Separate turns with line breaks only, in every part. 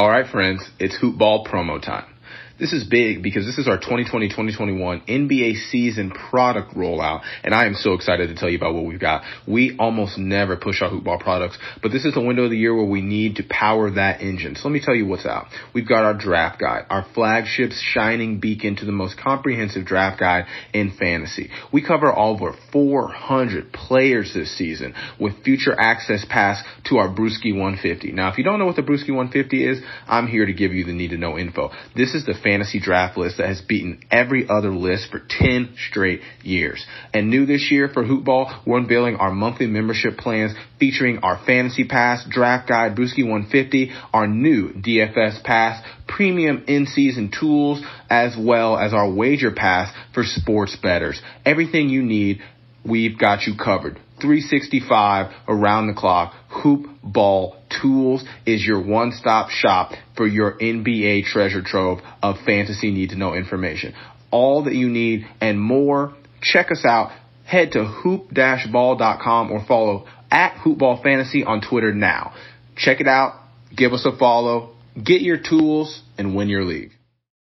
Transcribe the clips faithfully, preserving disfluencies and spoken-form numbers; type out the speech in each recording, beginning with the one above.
All right, friends, it's Hoop Ball promo time. This is big because this is our twenty twenty twenty twenty-one N B A season product rollout, and I am so excited to tell you about what we've got. We almost never push our Hoop Ball products, but this is the window of the year where we need to power that engine. So let me tell you what's out. We've got our draft guide, our flagship shining beacon to the most comprehensive draft guide in fantasy. We cover over four hundred players this season with future access pass to our Brewski one fifty. Now, if you don't know what the Brewski one fifty is, I'm here to give you the need to know info. This is the fantasy draft list that has beaten every other list for ten straight years. And new this year for Hoop Ball, we're unveiling our monthly membership plans featuring our Fantasy Pass, Draft Guide, Brewski one fifty, our new D F S Pass, premium in-season tools, as well as our Wager Pass for sports bettors. Everything you need, we've got you covered. three sixty-five around the clock. Hoop Ball Tools is your one-stop shop for your N B A treasure trove of fantasy need-to-know information. All that you need and more. Check us out. Head to hoop dash ball dot com or follow at Hoopball Fantasy on Twitter now. Check it out. Give us a follow. Get your tools and win your league.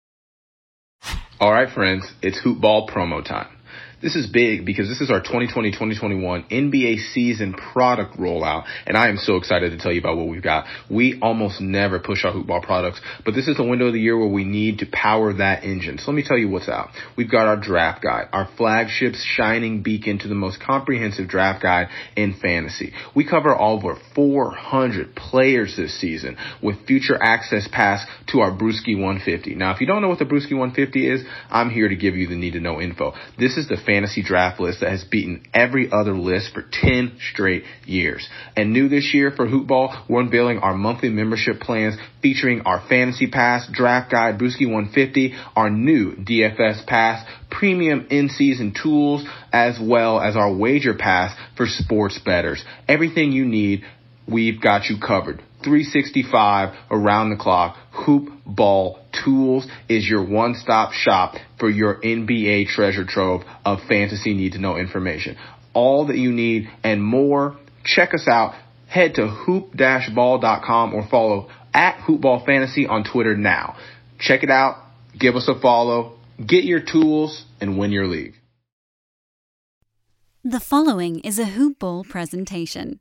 All right, friends, it's Hoop Ball promo time. This is big because this is our twenty twenty twenty twenty-one N B A season product rollout, and I am so excited to tell you about what we've got. We almost never push our Hoop Ball products, but this is the window of the year where we need to power that engine. So let me tell you what's out. We've got our draft guide, our flagship shining beacon to the most comprehensive draft guide in fantasy. We cover over four hundred players this season with future access pass to our Brewski one fifty. Now, if you don't know what the Brewski one fifty is, I'm here to give you the need to know info. This is the fantasy draft list that has beaten every other list for ten straight years. And new this year for Hoop Ball, we're unveiling our monthly membership plans featuring our Fantasy Pass, Draft Guide, Brewski one fifty, our new D F S Pass, premium in-season tools, as well as our Wager Pass for sports bettors. Everything you need, we've got you covered. three sixty-five around the clock. Hoop Ball Tools is your one-stop shop for your N B A treasure trove of fantasy need-to-know information. All that you need and more. Check us out. Head to hoop dash ball dot com or follow at Hoopball Fantasy on Twitter now. Check it out. Give us a follow. Get your tools and win your league.
The following is a Hoop Ball presentation.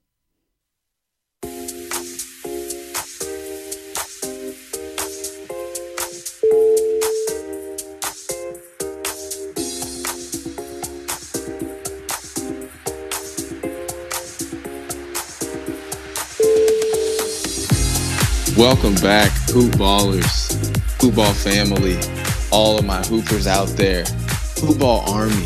Welcome back, Hoop Ballers, Hoop Ball family, all of my hoopers out there, Hoop Ball Army.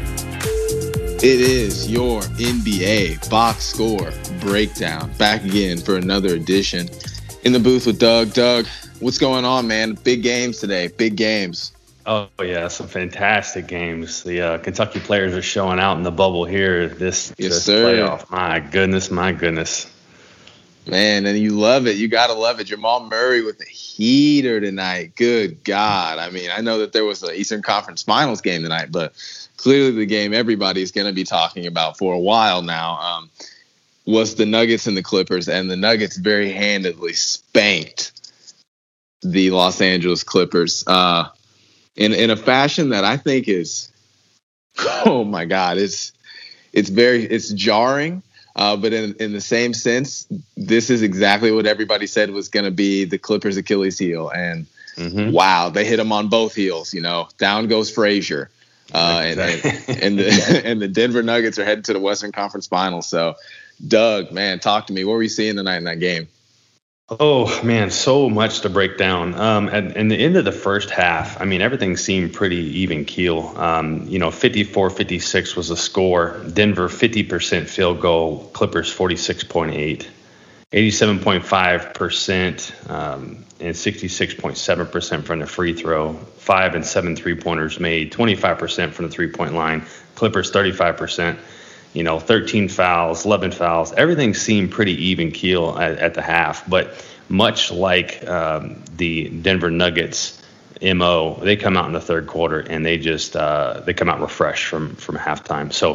It is your N B A box score breakdown, back again for another edition. In the booth with Doug. Doug, what's going on, man? Big games today, big games.
Oh, yeah, some fantastic games. The uh, Kentucky players are showing out in the bubble here this,
yes,
this
sir.
playoff. My goodness, my goodness.
Man, and you love it. You got to love it. Jamal Murray with the heater tonight. Good God. I mean, I know that there was an Eastern Conference Finals game tonight, but clearly the game everybody's going to be talking about for a while now um, was the Nuggets and the Clippers, and the Nuggets very handedly spanked the Los Angeles Clippers uh, in, in a fashion that I think is, oh, my God, it's it's very it's jarring. Uh, but in, in the same sense, this is exactly what everybody said was going to be the Clippers' Achilles heel. And mm-hmm. wow, they hit them on both heels. You know, down goes Frazier. Uh, and, and, and, the, and the Denver Nuggets are headed to the Western Conference Finals. So, Doug, man, talk to me. What were you seeing tonight in that game?
Oh, man, so much to break down. Um, at, in the end of the first half, I mean, everything seemed pretty even keel. Um, you know, fifty-four fifty-six was the score. Denver, fifty percent field goal. Clippers, forty-six point eight. eighty-seven point five percent um, and sixty-six point seven percent from the free throw. Five and seven three-pointers made. twenty-five percent from the three-point line. Clippers, thirty-five percent. You know, thirteen fouls, eleven fouls. Everything seemed pretty even keel at, at the half. But much like um, the Denver Nuggets M O, they come out in the third quarter and they just uh, they come out refreshed from from halftime. So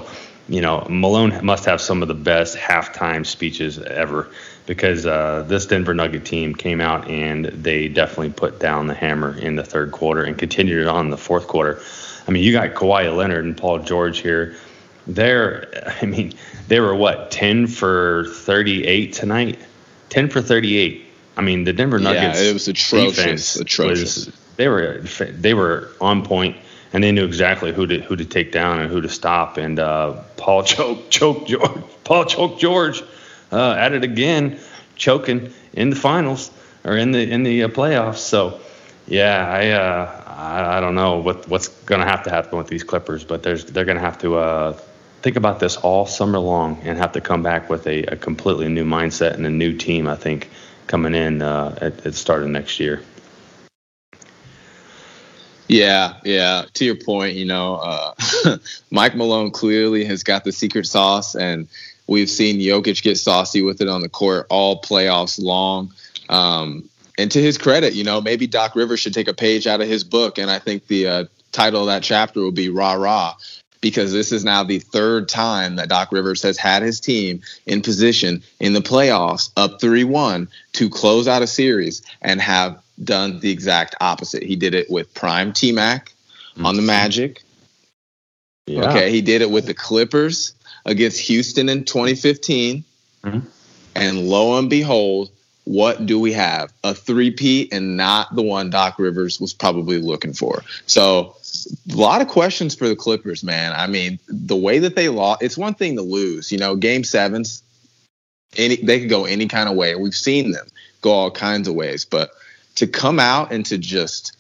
you know, Malone must have some of the best halftime speeches ever, because uh, this Denver Nugget team came out and they definitely put down the hammer in the third quarter and continued it on in the fourth quarter. I mean, you got Kawhi Leonard and Paul George here. They're, I mean, they were what, ten for thirty-eight tonight? ten for thirty-eight. I mean, the Denver Nuggets
yeah, it was atrocious. Atrocious.
Was, they were they were on point, and they knew exactly who to who to take down and who to stop. And uh, Paul choke choke George. Paul choke George uh, at it again, choking in the finals or in the in the uh, playoffs. So, yeah, I. Uh, I, I don't know what what's going to have to happen with these Clippers, but there's they're going to have to uh, think about this all summer long and have to come back with a, a completely new mindset and a new team, I think, coming in uh, at, at the start of next year.
Yeah, yeah. To your point, you know, uh, Mike Malone clearly has got the secret sauce, and we've seen Jokic get saucy with it on the court all playoffs long. Um, and to his credit, you know, maybe Doc Rivers should take a page out of his book, and I think the uh, title of that chapter will be Rah Rah, because this is now the third time that Doc Rivers has had his team in position in the playoffs up three one to close out a series and have done the exact opposite. He did it with prime T-Mac mm-hmm. on the Magic. Yeah. Okay, he did it with the Clippers against Houston in twenty fifteen. Mm-hmm. And lo and behold, what do we have? A three-peat, and not the one Doc Rivers was probably looking for. So a lot of questions for the Clippers, man. I mean, the way that they lost, it's one thing to lose. You know, game sevens, any they could go any kind of way. We've seen them go all kinds of ways. But to come out and to just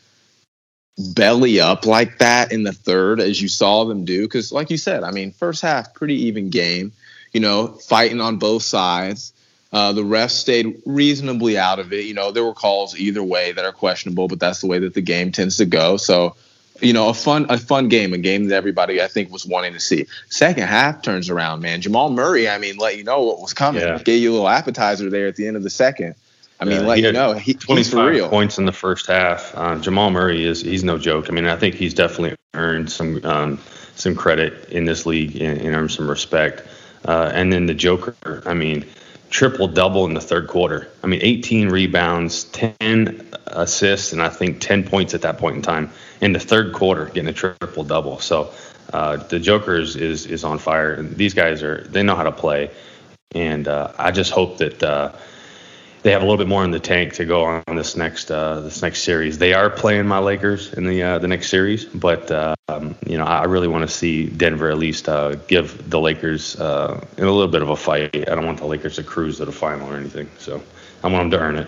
belly up like that in the third, as you saw them do, because like you said, I mean, first half, pretty even game, you know, fighting on both sides. Uh, the refs stayed reasonably out of it. You know, there were calls either way that are questionable, but that's the way that the game tends to go. So, you know, a fun a fun game, a game that everybody, I think, was wanting to see. Second half turns around, man. Jamal Murray, I mean, let you know what was coming. Yeah. Gave you a little appetizer there at the end of the second. I mean, yeah, let you know, he, he's for real.
Points in the first half. Uh, Jamal Murray is he's no joke. I mean, I think he's definitely earned some um, some credit in this league and, and earned some respect. Uh, and then the Joker, I mean, triple double in the third quarter. I mean, eighteen rebounds, ten assists, and I think ten points at that point in time in the third quarter, getting a triple double. So uh, the Joker is, is is on fire. And these guys are they know how to play, and uh, I just hope that uh, they have a little bit more in the tank to go on this next uh, this next series. They are playing my Lakers in the uh, the next series, but uh, um, you know, I really want to see Denver at least uh, give the Lakers uh, a little bit of a fight. I don't want the Lakers to cruise to the final or anything, so I want them to earn it.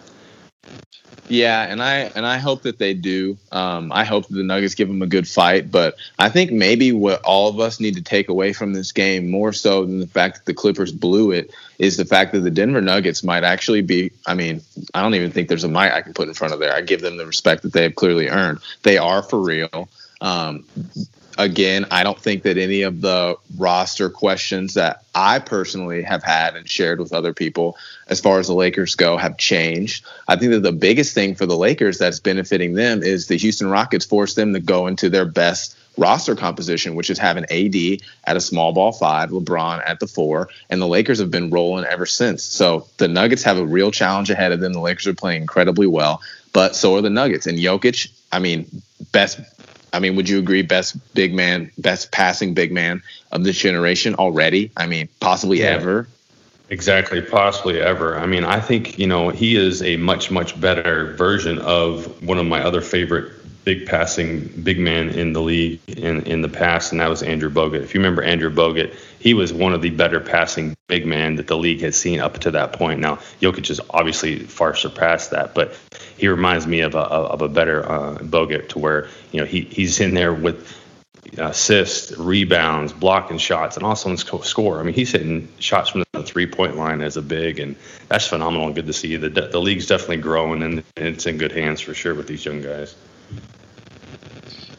Yeah, and I and I hope that they do. Um, I hope that the Nuggets give them a good fight. But I think maybe what all of us need to take away from this game, more so than the fact that the Clippers blew it, is the fact that the Denver Nuggets might actually be, I mean, I don't even think there's a might I can put in front of there. I give them the respect that they have clearly earned. They are for real. Um, again, I don't think that any of the roster questions that I personally have had and shared with other people as far as the Lakers go have changed. I think that the biggest thing for the Lakers that's benefiting them is the Houston Rockets forced them to go into their best roster composition, which is having A D at a small ball five, LeBron at the four, and the Lakers have been rolling ever since. So the Nuggets have a real challenge ahead of them. The Lakers are playing incredibly well, but so are the Nuggets. And Jokic, I mean, best I mean, would you agree best big man, best passing big man of this generation already? I mean, possibly yeah, ever.
Exactly, possibly ever. I mean, I think, you know, he is a much, much better version of one of my other favorite big passing big man in the league in, in the past, and that was Andrew Bogut. If you remember Andrew Bogut, he was one of the better passing big men that the league has seen up to that point. Now, Jokic has obviously far surpassed that, but he reminds me of a of a better uh, Bogut, to where, you know, he he's in there with assists, rebounds, blocking shots, and also in score. I mean, he's hitting shots from the three-point line as a big, and that's phenomenal and good to see. The the league's definitely growing, and it's in good hands for sure with these young guys.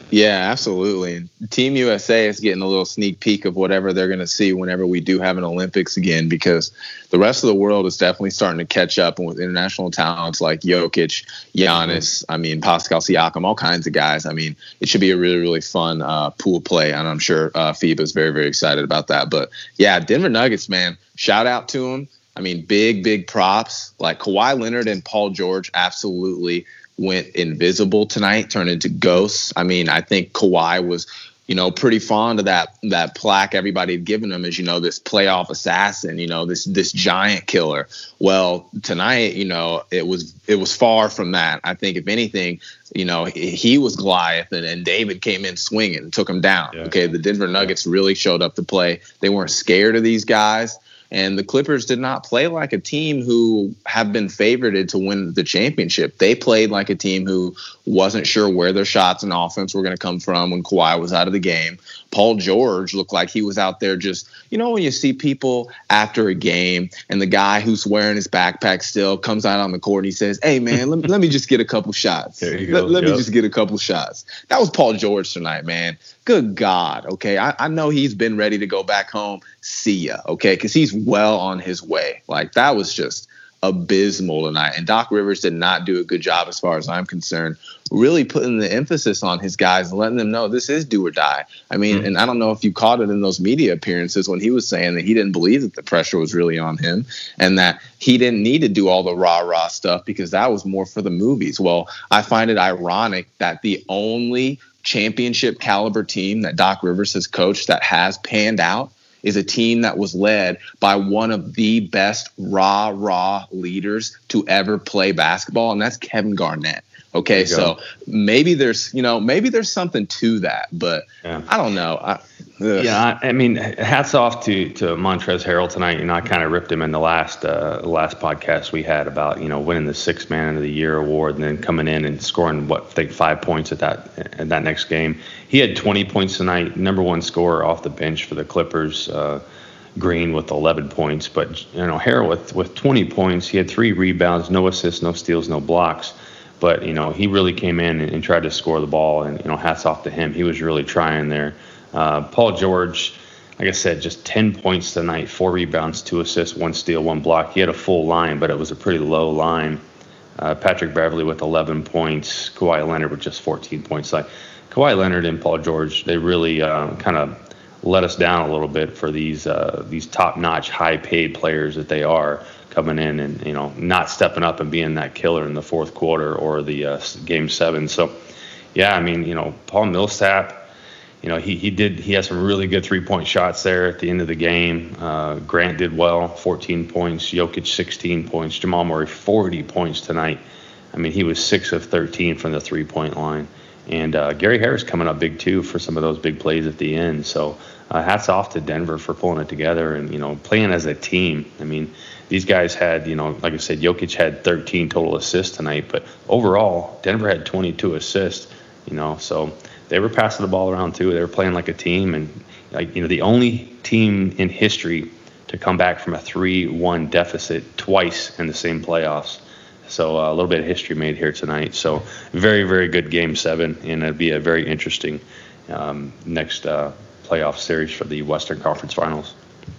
Yeah, absolutely. Team U S A is getting a little sneak peek of whatever they're going to see whenever we do have an Olympics again, because the rest of the world is definitely starting to catch up, and with international talents like Jokic, Giannis, I mean, Pascal Siakam, all kinds of guys. I mean, it should be a really, really fun uh, pool play, and I'm sure uh, FIBA is very, very excited about that. But, yeah, Denver Nuggets, man, shout out to them. I mean, big, big props. Like Kawhi Leonard and Paul George absolutely went invisible tonight, turned into ghosts. I mean, I think Kawhi was, you know, pretty fond of that that plaque everybody had given him as, you know, this playoff assassin, you know, this this giant killer. Well, tonight, you know, it was it was far from that. I think if anything, you know, he was Goliath, and, and David came in swinging and took him down. Yeah. Okay, the Denver Nuggets really showed up to play. They weren't scared of these guys. And the Clippers did not play like a team who have been favorited to win the championship. They played like a team who wasn't sure where their shots and offense were going to come from when Kawhi was out of the game. Paul George looked like he was out there just, you know, when you see people after a game and the guy who's wearing his backpack still comes out on the court and he says, hey, man, let, let me just get a couple shots.
There you go.
Let, let
yep.
me just get a couple shots. That was Paul George tonight, man. Good God. OK, I, I know he's been ready to go back home. See ya. OK, because he's well on his way. Like, that was just abysmal tonight. And Doc Rivers did not do a good job, as far as I'm concerned, really putting the emphasis on his guys and letting them know this is do or die. I mean, mm-hmm. and I don't know if you caught it in those media appearances when he was saying that he didn't believe that the pressure was really on him and that he didn't need to do all the rah-rah stuff because that was more for the movies. Well, I find it ironic that the only championship caliber team that Doc Rivers has coached that has panned out is a team that was led by one of the best rah-rah leaders to ever play basketball, and that's Kevin Garnett. Okay, so maybe there's, you know, maybe there's something to that, but yeah. I don't know. I,
yeah, I, I mean, hats off to to Montrezl Harrell tonight. You know, I kind of ripped him in the last uh, last podcast we had about, you know, winning the Sixth Man of the Year award and then coming in and scoring what I think five points at that at that next game. He had twenty points tonight, number one scorer off the bench for the Clippers. Uh, Green with eleven points, but you know, Harrell with with twenty points. He had three rebounds, no assists, no steals, no blocks. But, you know, he really came in and, and tried to score the ball, and, you know, hats off to him. He was really trying there. Uh, Paul George, like I said, just ten points tonight, four rebounds, two assists, one steal, one block. He had a full line, but it was a pretty low line. Uh, Patrick Beverley with eleven points, Kawhi Leonard with just fourteen points. Like Kawhi Leonard and Paul George, they really uh, kind of let us down a little bit for these uh, these top-notch, high-paid players that they are, coming in and, you know, not stepping up and being that killer in the fourth quarter or the uh, game seven. So, yeah, I mean, you know, Paul Millsap, you know, he he did he had some really good three-point shots there at the end of the game. Uh, Grant did well, fourteen points. Jokic, sixteen points. Jamal Murray, forty points tonight. I mean, he was six of thirteen from the three-point line. And uh, Gary Harris coming up big, too, for some of those big plays at the end. So uh, hats off to Denver for pulling it together and, you know, playing as a team. I mean, these guys had, you know, like I said, Jokic had thirteen total assists tonight. But overall, Denver had twenty-two assists, you know. So they were passing the ball around, too. They were playing like a team. And, like, you know, the only team in history to come back from a three one deficit twice in the same playoffs. So uh, a little bit of history made here tonight. So very, very good game seven, and it'll be a very interesting um, next uh, playoff series for the Western Conference Finals.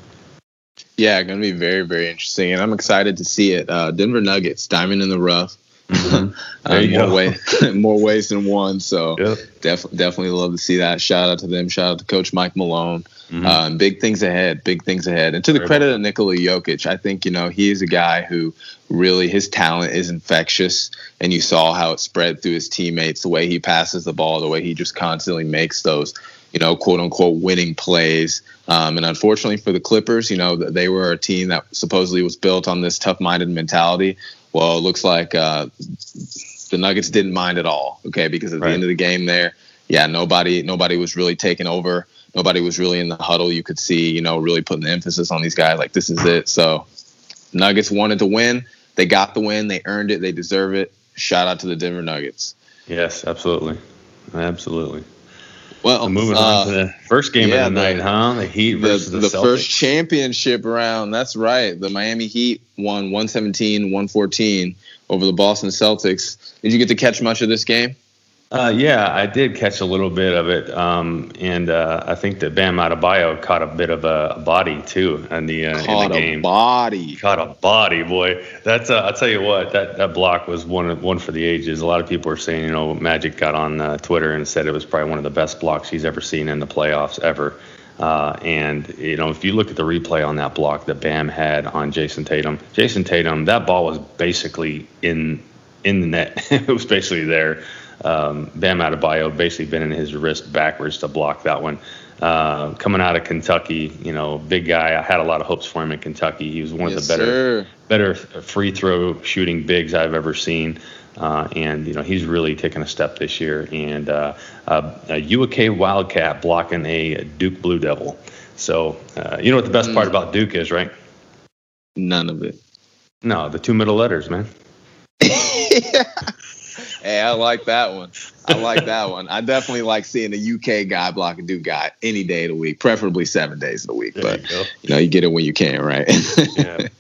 Yeah, going to be very, very interesting, and I'm excited to see it. Uh, Denver Nuggets, diamond in the rough.
Mm-hmm. There you
uh, more,
go.
way, more ways than one. So
yep.
def- definitely love to see that. Shout out to them. Shout out to Coach Mike Malone. Mm-hmm. Um, big things ahead. Big things ahead. And to the Very credit well. of Nikola Jokic, I think, you know, he is a guy who really, his talent is infectious. And you saw how it spread through his teammates, the way he passes the ball, the way he just constantly makes those, you know, quote unquote winning plays. Um, and unfortunately for the Clippers, you know, they were a team that supposedly was built on this tough-minded mentality. Well, it looks like uh, the Nuggets didn't mind at all, okay, because at right. the end of the game there, yeah, nobody nobody was really taking over. Nobody was really in the huddle. You could see, you know, really putting the emphasis on these guys like this is it. So Nuggets wanted to win. They got the win. They earned it. They deserve it. Shout out to the Denver Nuggets.
Yes, absolutely. Absolutely.
Well,
so moving
uh,
on to the first game
yeah,
of the, the night, huh? The Heat versus the,
the,
the
the
Celtics.
first championship round. That's right. The Miami Heat won one seventeen one fourteen over the Boston Celtics. Did you get to catch much of this game?
Uh, yeah, I did catch a little bit of it, um, and uh, I think that Bam Adebayo caught a bit of a body too in the uh,
caught
in the game.
A body,
caught a body, boy. That's uh, I'll tell you what, that, that block was one one for the ages. A lot of people are saying, you know, Magic got on uh, Twitter and said it was probably one of the best blocks he's ever seen in the playoffs ever. Uh, and you know, if you look at the replay on that block that Bam had on Jason Tatum, Jason Tatum, that ball was basically in in the net. It was basically there. Um, Bam Adebayo basically bending his wrist backwards to block that one. Uh, coming out of Kentucky, you know, big guy. I had a lot of hopes for him in Kentucky. He was one
yes,
of the better,
sir.
better free throw shooting bigs I've ever seen. Uh, and, you know, he's really taken a step this year. And uh, uh, a U A K Wildcat blocking a Duke Blue Devil. So, uh, you know what the best mm. part about Duke is, right?
None of it.
No, the two middle letters, man.
Yeah. Hey, I like that one. I like that one. I definitely like seeing a U K guy block a Duke guy any day of the week, preferably seven days of the week. There but, you, you know, you get it when you can, right? Yeah.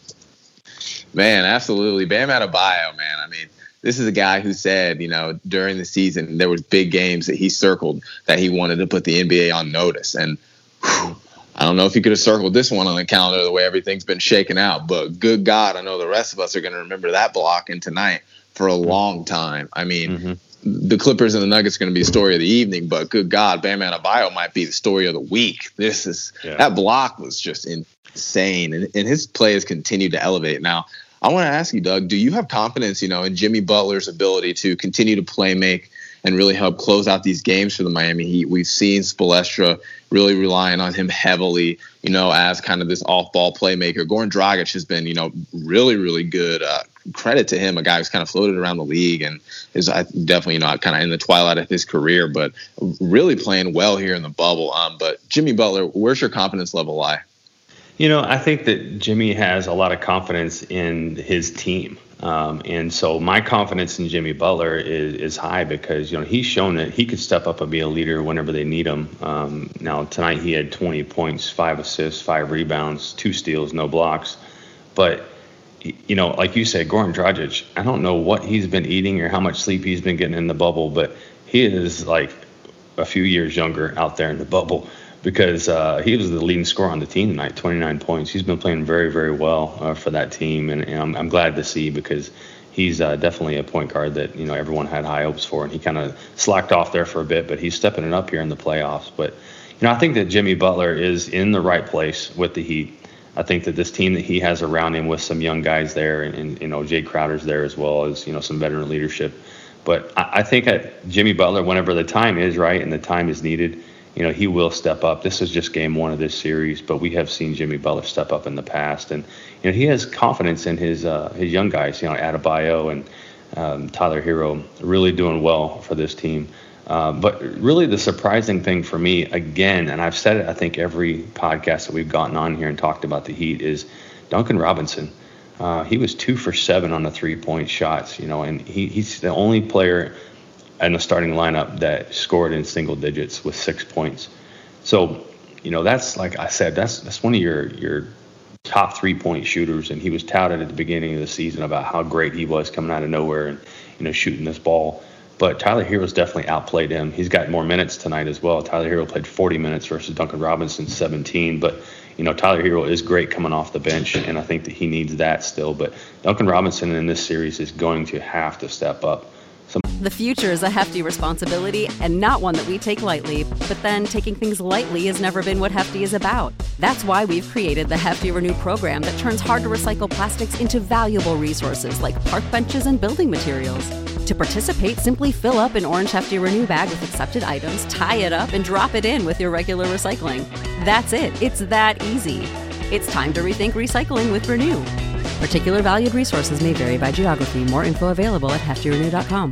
Man, absolutely. Bam Adebayo, man. I mean, this is a guy who said, you know, during the season, there was big games that he circled that he wanted to put the N B A on notice. And whew, I don't know if he could have circled this one on the calendar the way everything's been shaken out. But good God, I know the rest of us are going to remember that block and tonight for a long time. I mean, mm-hmm. the Clippers and the Nuggets are going to be the story of the evening, but good God, Bam Adebayo might be the story of the week. This is yeah. That block was just insane, and, and his play has continued to elevate. Now, I want to ask you, Doug, do you have confidence, you know, in Jimmy Butler's ability to continue to play make and really help close out these games for the Miami Heat? We've seen Spoelstra really relying on him heavily, you know, as kind of this off-ball playmaker. Goran Dragic has been, you know, really, really good. Uh, credit to him, a guy who's kind of floated around the league and is definitely, you know, kind of in the twilight of his career, but really playing well here in the bubble. Um, but Jimmy Butler, where's your confidence level lie?
You know, I think that Jimmy has a lot of confidence in his team. Um, and so my confidence in Jimmy Butler is, is high because, you know, he's shown that he could step up and be a leader whenever they need him. Um, now, tonight he had twenty points, five assists, five rebounds, two steals, no blocks. But, you know, like you said, Goran Dragic, I don't know what he's been eating or how much sleep he's been getting in the bubble, but he is like a few years younger out there in the bubble. Because uh, he was the leading scorer on the team tonight, twenty-nine points. He's been playing very, very well uh, for that team, and, and I'm, I'm glad to see because he's uh, definitely a point guard that, you know, everyone had high hopes for, and he kind of slacked off there for a bit, but he's stepping it up here in the playoffs. But, you know, I think that Jimmy Butler is in the right place with the Heat. I think that this team that he has around him with some young guys there, and, and you know, Jay Crowder's there as well as, you know, some veteran leadership. But I, I think that Jimmy Butler, whenever the time is right and the time is needed, you know, he will step up. This is just game one of this series, but we have seen Jimmy Butler step up in the past. And, you know, he has confidence in his uh, his young guys, you know, Adebayo and um, Tyler Hero really doing well for this team. Uh, but really the surprising thing for me, again, and I've said it, I think, every podcast that we've gotten on here and talked about the Heat, is Duncan Robinson. Uh, he was two for seven on the three-point shots, you know, and he, he's the only player in the starting lineup that scored in single digits with six points. So, you know, that's, like I said, that's that's one of your your top three-point shooters, and he was touted at the beginning of the season about how great he was coming out of nowhere and, you know, shooting this ball. But Tyler Hero's definitely outplayed him. He's got more minutes tonight as well. Tyler Hero played forty minutes versus Duncan Robinson seventeen. But, you know, Tyler Hero is great coming off the bench, and I think that he needs that still. But Duncan Robinson in this series is going to have to step up. So-
the future is a hefty responsibility and not one that we take lightly. But then taking things lightly has never been what Hefty is about. That's why we've created the Hefty Renew program that turns hard-to-recycle plastics into valuable resources like park benches and building materials. To participate, simply fill up an orange Hefty Renew bag with accepted items, tie it up, and drop it in with your regular recycling. That's it. It's that easy. It's time to rethink recycling with Renew. Particular valued resources may vary by geography. More info available at hefty renew dot com.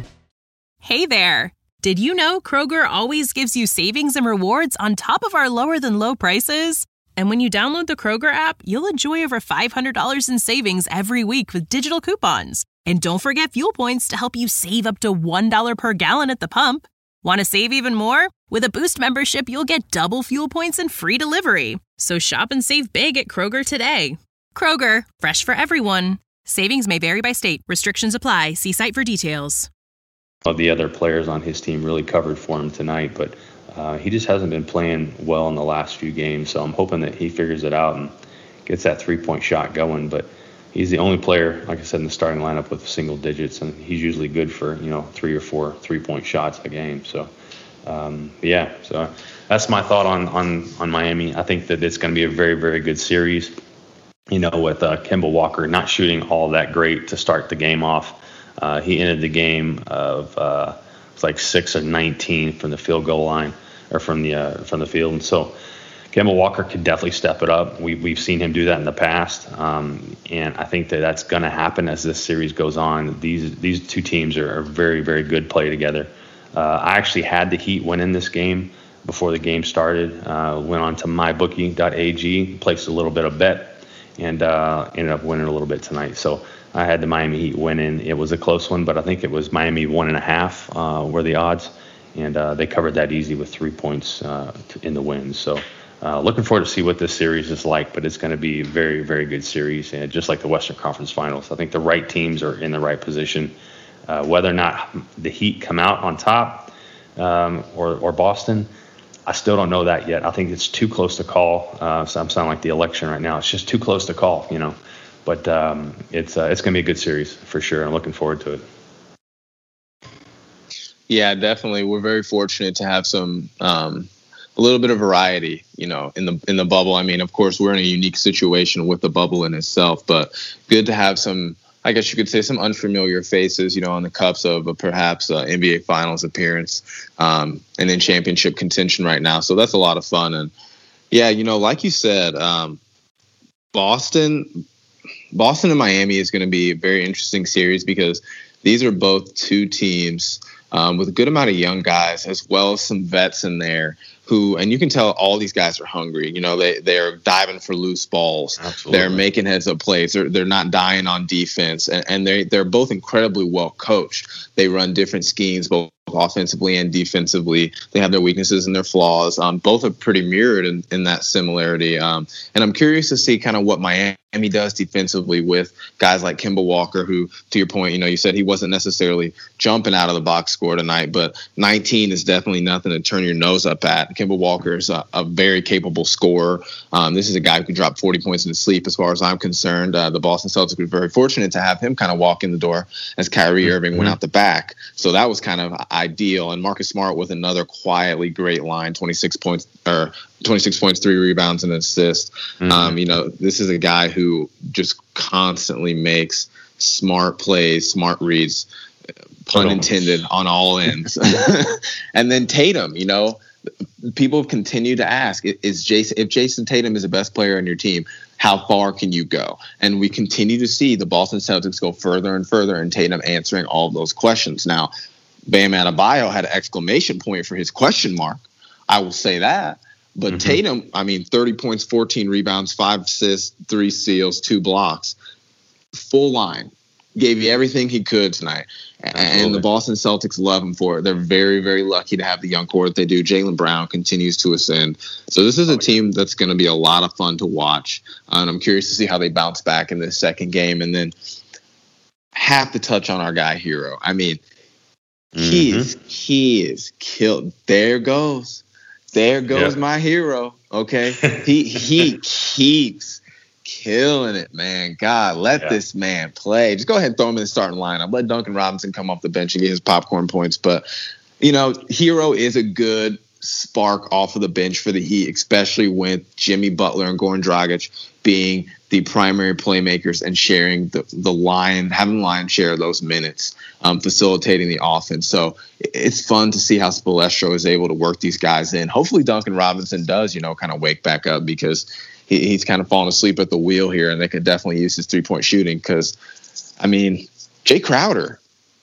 Hey there! Did you know Kroger always gives you savings and rewards on top of our lower-than-low prices? And when you download the Kroger app, you'll enjoy over five hundred dollars in savings every week with digital coupons. And don't forget fuel points to help you save up to one dollar per gallon at the pump. Want to save even more? With a Boost membership, you'll get double fuel points and free delivery. So shop and save big at Kroger today. Kroger, fresh for everyone. Savings may vary by state. Restrictions apply. See site for details.
of the other players on his team really covered for him tonight, but uh, he just hasn't been playing well in the last few games. So I'm hoping that he figures it out and gets that three-point shot going. But he's the only player, like I said, in the starting lineup with single digits, and he's usually good for, you know, three or four three-point shots a game. So, um, yeah, so that's my thought on, on, on Miami. I think that it's going to be a very, very good series, you know, with uh, Kemba Walker not shooting all that great to start the game off. Uh, he ended the game of uh, it was like six of nineteen from the field goal line or from the uh, from the field, and so Kemba Walker could definitely step it up. We we've seen him do that in the past, um, and I think that that's going to happen as this series goes on. These these two teams are, are very very good play together. Uh, I actually had the Heat win in this game before the game started. Uh, went on to my bookie dot a g, placed a little bit of bet, and uh, ended up winning a little bit tonight. So I had the Miami Heat winning. It was a close one, but I think it was Miami one and a half uh, were the odds, and uh, they covered that easy with three points uh, in the win. So uh, looking forward to see what this series is like, but it's going to be a very, very good series, and just like the Western Conference Finals. I think the right teams are in the right position. Uh, whether or not the Heat come out on top um, or, or Boston, I still don't know that yet. I think it's too close to call. Uh, so I'm sounding like the election right now. It's just too close to call, you know. But um, it's uh, it's going to be a good series for sure. I'm looking forward to it.
Yeah, definitely. We're very fortunate to have some um, a little bit of variety, you know, in the in the bubble. I mean, of course, we're in a unique situation with the bubble in itself, but good to have some, I guess you could say, some unfamiliar faces, you know, on the cups of a perhaps uh, N B A Finals appearance um, and in championship contention right now. So that's a lot of fun. And yeah, you know, like you said, um, Boston. Boston and Miami is going to be a very interesting series because these are both two teams um, with a good amount of young guys as well as some vets in there who, and you can tell all these guys are hungry. You know, they, they're diving for loose balls. Absolutely. They're making heads up plays. They're, they're not dying on defense. And, and they, they're both incredibly well coached. They run different schemes, both offensively and defensively. They have their weaknesses and their flaws. Um, both are pretty mirrored in, in that similarity. Um, and I'm curious to see kind of what Miami does defensively with guys like Kemba Walker, who, to your point, you know, you said he wasn't necessarily jumping out of the box score tonight, but nineteen is definitely nothing to turn your nose up at. Kemba Walker is a, a very capable scorer. Um, this is a guy who can drop forty points in his sleep, as far as I'm concerned. Uh, the Boston Celtics were very fortunate to have him kind of walk in the door as Kyrie Irving mm-hmm. went out the back. So that was kind of ideal. And Marcus Smart with another quietly great line, twenty-six points or twenty-six points, three rebounds, and an assist. Mm-hmm. Um, you know, this is a guy who just constantly makes smart plays, smart reads, pun intended, on all ends. And then Tatum, you know, people continue to ask, is Jason, if Jason Tatum is the best player on your team, how far can you go? And we continue to see the Boston Celtics go further and further, and Tatum answering all of those questions. Now, Bam Adebayo had an exclamation point for his question mark. I will say that. But mm-hmm. Tatum, I mean, thirty points, fourteen rebounds, five assists, three steals, two blocks. Full line. Gave you everything he could tonight. Absolutely. And the Boston Celtics love him for it. They're very, very lucky to have the young core that they do. Jaylen Brown continues to ascend. So this is a team that's going to be a lot of fun to watch. Uh, and I'm curious to see how they bounce back in this second game. And then have to touch on our guy, Hero. I mean, mm-hmm. he is, he is killed. There goes. There goes yep. my hero. Okay. He he keeps killing it, man. God, let yeah. this man play. Just go ahead and throw him in the starting lineup. Let Duncan Robinson come off the bench and get his popcorn points. But, you know, Hero is a good spark off of the bench for the Heat, especially with Jimmy Butler and Goran Dragic being the primary playmakers and sharing the, the line, having the line share those minutes, um, facilitating the offense. So it's fun to see how Spoelstra is able to work these guys in. Hopefully Duncan Robinson does, you know, kind of wake back up, because he, he's kind of fallen asleep at the wheel here, and they could definitely use his three-point shooting because, I mean, Jay Crowder.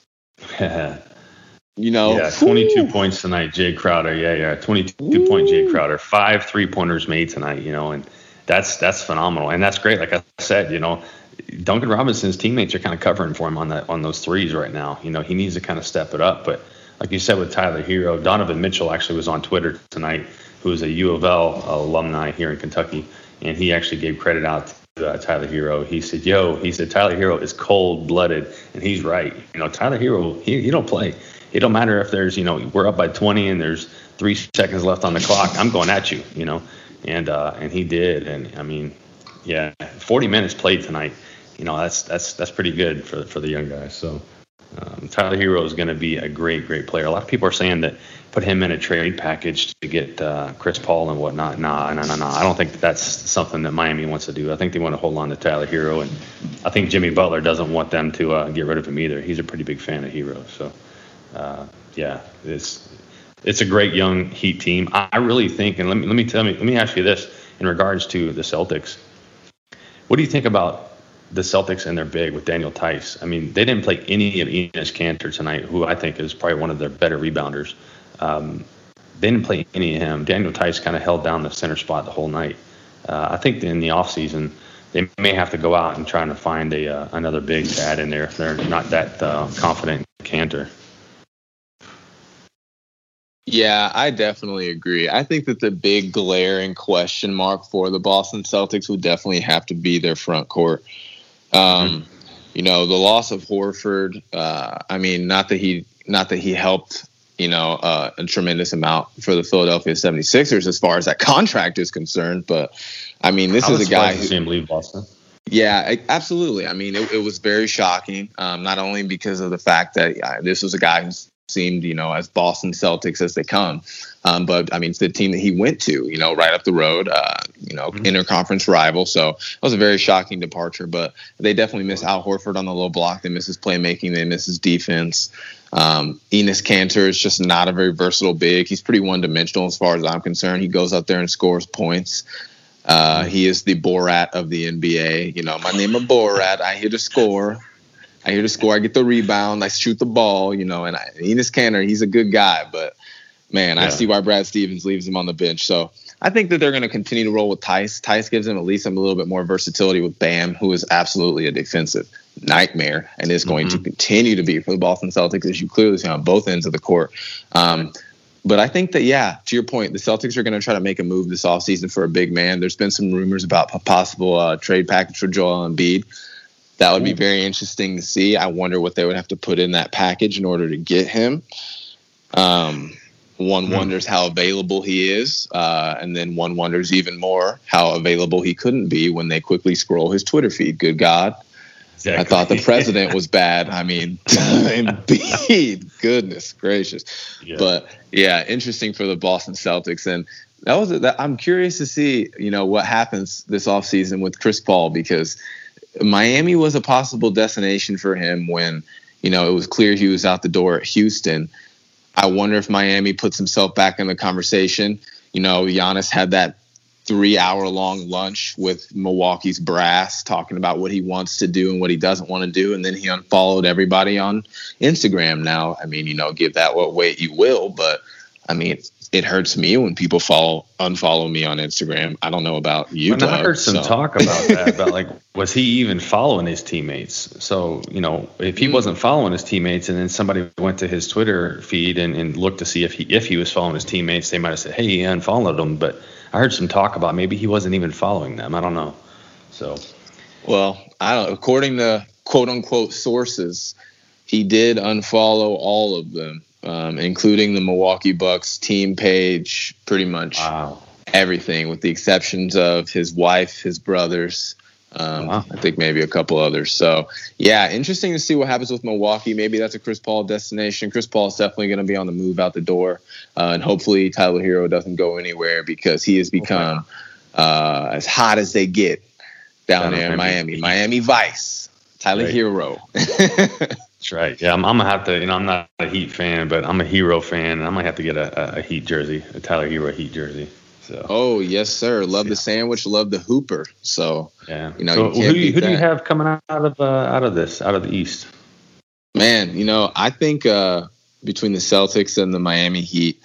You know,
yeah, twenty-two whoo. Points tonight, Jay Crowder. Yeah, yeah, twenty-two point Jay Crowder. Five three-pointers made tonight, you know, and that's that's phenomenal. And that's great. Like I said, you know, Duncan Robinson's teammates are kind of covering for him on that on those threes right now. You know, he needs to kind of step it up. But like you said with Tyler Hero, Donovan Mitchell actually was on Twitter tonight, who is a U of L alumni here in Kentucky, and he actually gave credit out to uh, Tyler Hero. He said, yo, he said, Tyler Hero is cold-blooded, and he's right. You know, Tyler Hero, he, he don't play. it don't matter if there's, you know, we're up by twenty and there's three seconds left on the clock. I'm going at you, you know, and uh, and he did. And I mean, yeah, forty minutes played tonight. You know, that's that's that's pretty good for for the young guys. So um, Tyler Hero is going to be a great, great player. A lot of people are saying that put him in a trade package to get uh, Chris Paul and whatnot. Nah, nah, nah, nah. I don't think that that's something that Miami wants to do. I think they want to hold on to Tyler Hero, and I think Jimmy Butler doesn't want them to uh, get rid of him either. He's a pretty big fan of Hero. So, uh, yeah, it's it's a great young Heat team. I, I really think, and let me let me tell me let me ask you this in regards to the Celtics. What do you think about the Celtics and their big with Daniel Tice? I mean, they didn't play any of Enes Kanter tonight, who I think is probably one of their better rebounders. Um, they didn't play any of him. Daniel Tice kind of held down the center spot the whole night. Uh, I think in the offseason, they may have to go out and try to find a uh, another big to add in there if they're not that uh, confident in Kanter.
Yeah, I definitely agree. I think that the big glaring question mark for the Boston Celtics would definitely have to be their front court. Um, mm-hmm. You know, the loss of Horford, uh, I mean, not that he not that he helped, you know, uh, a tremendous amount for the Philadelphia seventy-sixers as far as that contract is concerned. But, I mean, this is a guy who –
to see him leave Boston.
Yeah, absolutely. I mean, it, it was very shocking, um, not only because of the fact that uh, this was a guy who seemed, you know, as Boston Celtics as they come. Um, but, I mean, it's the team that he went to, you know, right up the road, uh, you know, mm-hmm. interconference rival. So it was a very shocking departure. But they definitely miss Al Horford on the low block. They miss his playmaking. They miss his defense. Um, Enes Kanter is just not a very versatile big. He's pretty one-dimensional as far as I'm concerned. He goes out there and scores points. Uh, he is the Borat of the N B A. You know, my name is Borat. I here to score. I here to score. I get the rebound. I shoot the ball, you know, and I, Enes Kanter, he's a good guy. But, man, yeah. I see why Brad Stevens leaves him on the bench. So I think that they're going to continue to roll with Tice. Tice gives him at least a little bit more versatility with Bam, who is absolutely a defensive nightmare and is going mm-hmm. to continue to be for the Boston Celtics, as you clearly see on both ends of the court. Um, but I think that, yeah, to your point, the Celtics are going to try to make a move this offseason for a big man. There's been some rumors about a possible uh, trade package for Joel Embiid. That would be very interesting to see. I wonder what they would have to put in that package in order to get him. Um, one mm-hmm. wonders how available he is, uh, and then one wonders even more how available he couldn't be when they quickly scroll his Twitter feed. Good God. Exactly. I thought the president was bad. I mean, Embiid, goodness gracious. Yeah. But, yeah, interesting for the Boston Celtics. And that was that. I'm curious to see, you know, what happens this offseason with Chris Paul, because Miami was a possible destination for him when, you know, it was clear he was out the door at Houston. I wonder if Miami puts himself back in the conversation. You know, Giannis had that three-hour-long lunch with Milwaukee's brass talking about what he wants to do and what he doesn't want to do, and then he unfollowed everybody on Instagram. Now, I mean, you know, give that what weight you will, but, I mean, it hurts me when people follow unfollow me on Instagram. I don't know about you,
Doug, I heard some so. talk about that, about like, was he even following his teammates? So, you know, if he mm. wasn't following his teammates and then somebody went to his Twitter feed and, and looked to see if he if he was following his teammates, they might have said, hey, he unfollowed them. But I heard some talk about maybe he wasn't even following them. I don't know. So,
well, I don't. According to quote unquote sources, he did unfollow all of them. Um, including the Milwaukee Bucks team page, pretty much wow. everything, with the exceptions of his wife, his brothers, um, wow. I think maybe a couple others. So, yeah, interesting to see what happens with Milwaukee. Maybe that's a Chris Paul destination. Chris Paul is definitely going to be on the move out the door, uh, and hopefully Tyler Hero doesn't go anywhere, because he has become uh, as hot as they get down, down there in Miami. Miami Vice, Tyler right. Hero.
That's right. Yeah, I'm, I'm gonna have to. You know, I'm not a Heat fan, but I'm a Hero fan, and I might have to get a, a Heat jersey, a Tyler Hero Heat jersey. So.
Oh yes, sir. Love yeah. the sandwich. Love the Hooper. So
yeah, you know, so you can't who, beat who that. do you have coming out of uh, out of this, out of the East?
Man, you know, I think uh, between the Celtics and the Miami Heat,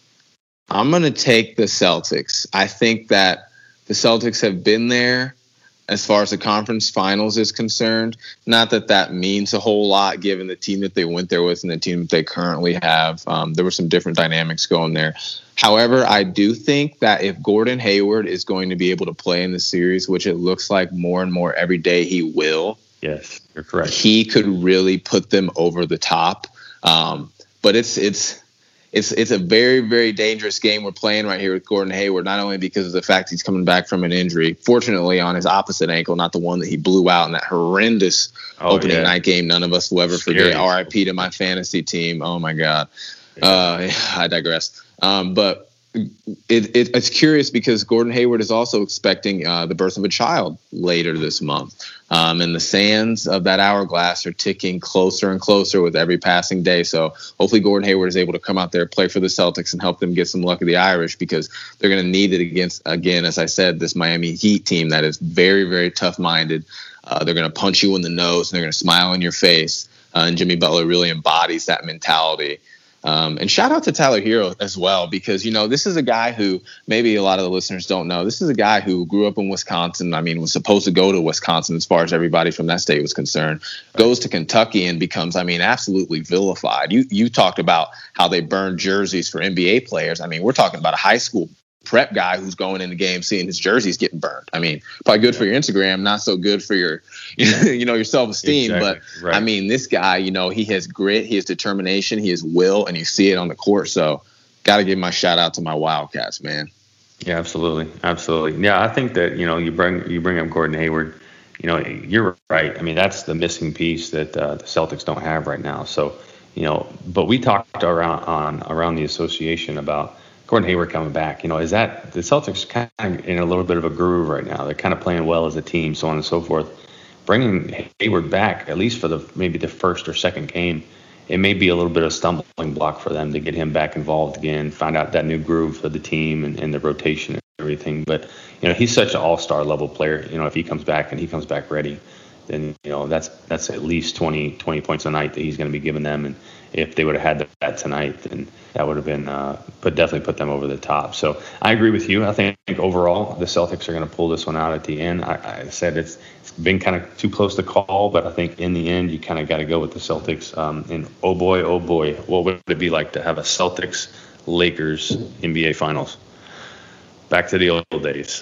I'm gonna take the Celtics. I think that the Celtics have been there as far as the conference finals is concerned. Not that that means a whole lot given the team that they went there with and the team that they currently have. Um, there were some different dynamics going there. However, I do think that if Gordon Hayward is going to be able to play in the series, which it looks like more and more every day he will.
Yes, you're correct.
He could really put them over the top. Um, but it's it's it's it's a very, very dangerous game we're playing right here with Gordon Hayward, not only because of the fact he's coming back from an injury, fortunately on his opposite ankle, not the one that he blew out in that horrendous oh, opening yeah. night game none of us will ever Scary. forget. R I P to my fantasy team. Oh, my God. Yeah. Uh, I digress. Um, but It, it, it's curious because Gordon Hayward is also expecting uh, the birth of a child later this month. Um, and the sands of that hourglass are ticking closer and closer with every passing day. So hopefully Gordon Hayward is able to come out there, play for the Celtics, and help them get some luck of the Irish, because they're going to need it against, again, as I said, this Miami Heat team that is very, very tough-minded. Uh, they're going to punch you in the nose, and they're going to smile in your face. Uh, and Jimmy Butler really embodies that mentality. Um, and shout out to Tyler Hero as well, because, you know, this is a guy who maybe a lot of the listeners don't know. This is a guy who grew up in Wisconsin. I mean, was supposed to go to Wisconsin as far as everybody from that state was concerned, goes to Kentucky and becomes, I mean, absolutely vilified. You you talked about how they burned jerseys for N B A players. I mean, we're talking about a high school prep guy who's going in the game seeing his jerseys getting burned. I mean, probably good yeah. for your Instagram, not so good for your, you know, your self-esteem. Exactly. But right. I mean, this guy, you know, he has grit, he has determination, he has will, and you see it on the court. So got to give my shout out to my Wildcats, man.
Yeah, absolutely. Absolutely. Yeah. I think that, you know, you bring, you bring up Gordon Hayward, you know, you're right. I mean, that's the missing piece that uh, the Celtics don't have right now. So, you know, but we talked around on around the association about Gordon Hayward coming back. You know, is that the Celtics kind of in a little bit of a groove right now? They're kind of playing well as a team, so on and so forth. Bringing Hayward back, at least for the maybe the first or second game, it may be a little bit of a stumbling block for them to get him back involved again, find out that new groove for the team and, and the rotation and everything. But, you know, he's such an all-star level player. You know, if he comes back and he comes back ready, then, you know, that's that's at least twenty, twenty points a night that he's going to be giving them. And if they would have had that tonight, then that would have been uh, put definitely put them over the top. So I agree with you. I think overall the Celtics are going to pull this one out at the end. I, I said it's, it's been kind of too close to call, but I think in the end you kind of got to go with the Celtics. Um, and oh boy, oh boy, what would it be like to have a Celtics Lakers N B A Finals? Back to the old days.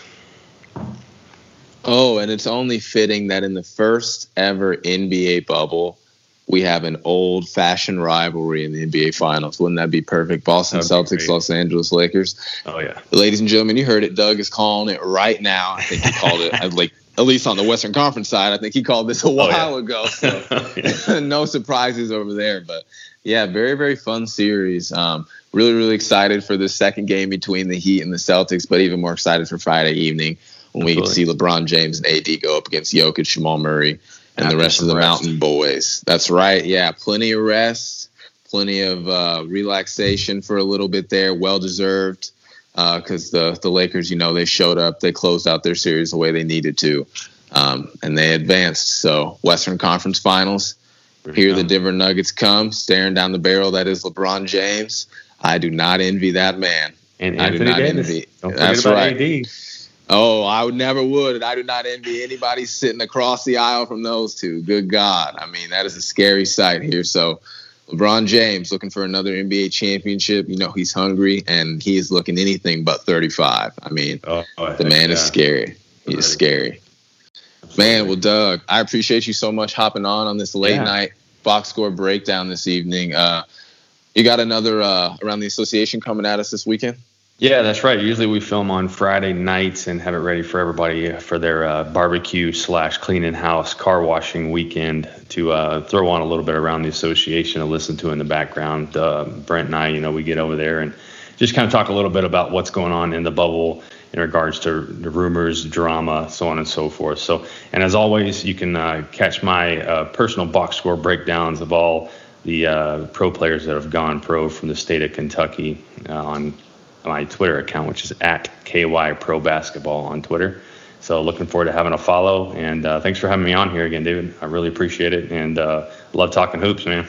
Oh, and it's only fitting that in the first ever N B A bubble, we have an old-fashioned rivalry in the N B A Finals. Wouldn't that be perfect? Boston Celtics, Los Angeles Lakers.
Oh, yeah.
Ladies and gentlemen, you heard it. Doug is calling it right now. I think he called it, like, at least on the Western Conference side. I think he called this a while oh, yeah. ago. So yeah. No surprises over there. But, yeah, very, very fun series. Um, really, really excited for the second game between the Heat and the Celtics, but even more excited for Friday evening when we Absolutely. can see LeBron James and A D go up against Jokic, Jamal Murray, and the rest of the rest. Mountain Boys. That's right. Yeah, plenty of rest, plenty of uh, relaxation for a little bit there. Well-deserved because uh, the, the Lakers, you know, they showed up. They closed out their series the way they needed to, um, and they advanced. So Western Conference Finals, here the Denver Nuggets come, staring down the barrel that is LeBron James. I do not envy that man.
And
I
Anthony
do not
Davis.
envy.
Don't
That's
forget about
right.
A D.
Oh, I would never would. I do not envy anybody sitting across the aisle from those two. Good God. I mean, that is a scary sight here. So LeBron James looking for another N B A championship. You know, he's hungry, and he is looking anything but thirty-five. I mean, oh, oh, the man yeah. is scary. He is scary. Absolutely. Man, well, Doug, I appreciate you so much hopping on on this late yeah. night box score breakdown this evening. Uh, you got another uh, Around the Association coming at us this weekend?
Yeah, that's right. Usually we film on Friday nights and have it ready for everybody for their uh, barbecue slash cleaning house car washing weekend to uh, throw on a little bit Around the Association and listen to in the background. Uh, Brent and I, you know, we get over there and just kind of talk a little bit about what's going on in the bubble in regards to the rumors, drama, so on and so forth. So, and as always, you can uh, catch my uh, personal box score breakdowns of all the uh, pro players that have gone pro from the state of Kentucky uh, on my Twitter account, which is at K Y Pro Basketball on Twitter. So looking forward to having a follow. And uh, thanks for having me on here again, David. I really appreciate it. And uh, love talking hoops, man.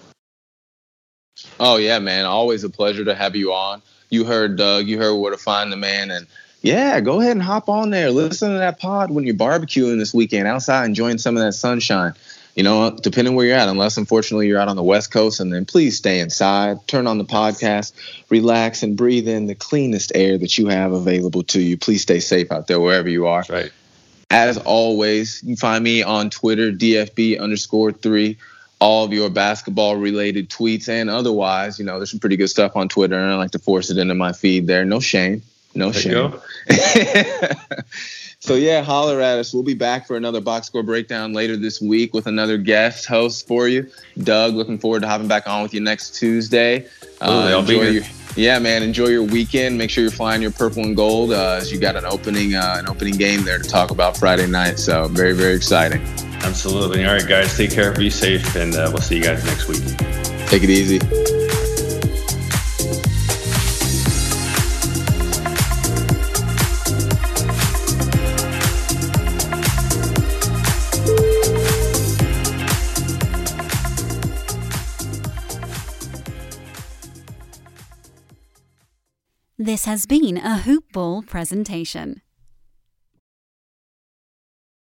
Oh, yeah, man. Always a pleasure to have you on. You heard Doug. You heard where to find the man. And, yeah, go ahead and hop on there. Listen to that pod when you're barbecuing this weekend outside, enjoying some of that sunshine. You know, depending where you're at, unless, unfortunately, you're out on the West Coast, and then please stay inside, turn on the podcast, relax, and breathe in the cleanest air that you have available to you. Please stay safe out there wherever you are.
Right.
As always, you can find me on Twitter, D F B underscore three. all of your basketball related tweets and otherwise. You know, there's some pretty good stuff on Twitter, and I like to force it into my feed there. No shame. No
there
shame. So, yeah, holler at us. We'll be back for another box score breakdown later this week with another guest host for you. Doug, looking forward to hopping back on with you next Tuesday.
Uh,
uh, enjoy your, yeah, man, enjoy your weekend. Make sure you're flying your purple and gold uh, as you got an opening, uh, an opening game there to talk about Friday night. So very, very exciting.
Absolutely. All right, guys, take care, be safe, and uh, we'll see you guys next week.
Take it easy.
This has been a Hoop Ball presentation.